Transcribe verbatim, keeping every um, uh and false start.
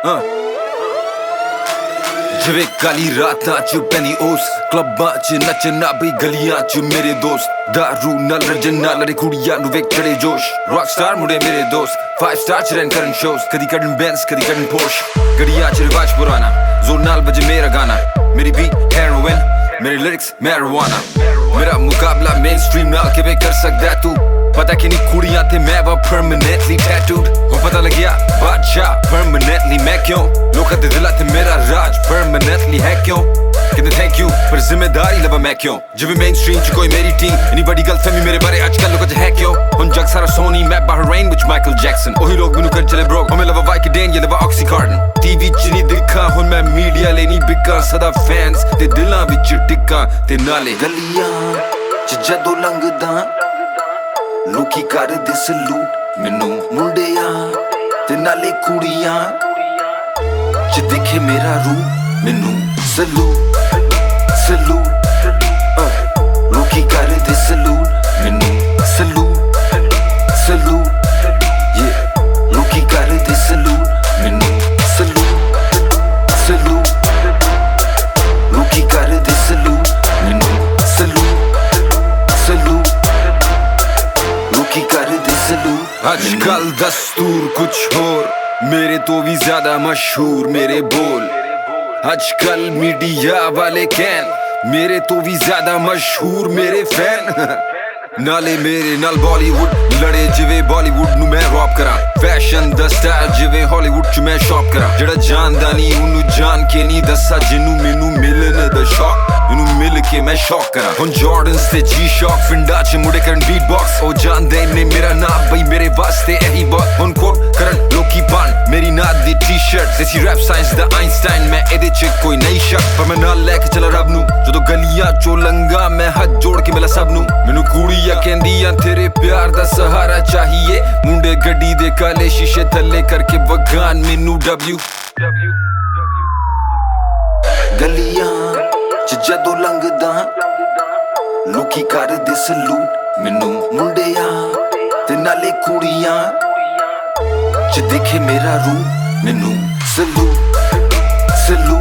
हाँ जिवे काली रातां च पैंदी ओस क्लबां च नचना बई गलियां च मेरे दोस्त दारू नाल रजन नाल लड़े कुड़ियां नू वेख चढ़े जोश रॉक स्टार मुड़े मेरे दोस्त फाइव स्टार च रैन करन शोस कदी कड्डन बेंस कदी कड्डन पोर्श गड़ियां च रिवाज पुराना जोर नाल बजे मेरा गाना मेरी बीट हेरोइन मेरे लिरिक्स मैरिजुआना मेरा मुकाबला मेन स्ट्रीम नाल किवें कर सकदा तू पता कि नहीं कुड़ियां ते मैं वा परमानेंटली टैटूड हो पता लग गया बादशाह परमानेंटली मैं क्यों लोकां दे दिलां ते मेरा राज परमानेंटली है क्यों कहते थैंक यू पर जिम्मेदारी लवा मैं क्यों जिवें मेन स्ट्रीम च कोई मेरी टीम इन्नी बड़ी गलतफहमी मेरे बारे अजकल लोकां च है क्यों हुण जग सारा सोनी मैं बहरीन विच माइकल जैक्सन ओही लोग मैनू कर चले ब्रोक हमें लवा वाइकेडेन ये लवा ऑक्सीकार्डन टीवी च नहीं दिखा हुण मैं मीडिया ले नहीं बिका सदा फैंस ते दिलां विच टिक्का ते नाले गलियां च जदों लंघदा लोकी करदे सलूट मैनू मुंडियां ते नाले कुड़ियां च दिखे मेरा रूप मैनू सलूट सलूट लोकी करदे सलूट मैनू सलूट सलूट ये लोकी करदे सलूट मैनू सलूट सलूट लोकी करदे सलूट मैनू सलूट सलूट लोकी करदे सलूट आजकल दस्तूर कुछ और मेरे तो भी ज्यादा मशहूर मेरे बोल आजकल मीडिया वाले कैन मेरे तो भी ज्यादा मशहूर मेरे फैन नाले मेरे नाल बॉलीवुड लड़े जिवे बॉलीवुड नू मैं रॉप करा फैशन दा स्टाइल जिवे हॉलीवुड च मैं शॉप करा जेड़ा जानदा नहीं उन्नू जान के नहीं दसा जिन्नू मैनू मिलन दा शौक इनू मिल के मैं शॉक करा हुण जॉर्डन्स ते जी शॉक फिंडा च मुड़े करन बीट बॉक्स ओ जानदे ने मेरा नाम बई मेरे वास्ते यही बात हुण कोट करन लोकी पान मेरी नाद दी टी शर्ट देसी रैप साइंस दा आइंस्टाइन मैं एदे च कोई नहीं शक पर मैं नाल लैके चला रब नू जदों गलियां चो लंगा मैं हाथ जोड़ के मिला सब नू मैनू कुड़ी कहंदियां तेरे प्यार दा सहारा चाहिए मुंडे गड्डी दे काले शीशे थल्ले करके बगान मैनू डब्ल्यू गलियां च जदों लंघदा लोकी करदे सलूट मैनू मुंडियां ते नाले कुड़ियां च दिखे मेरा रूप मैनू सलूट सलूट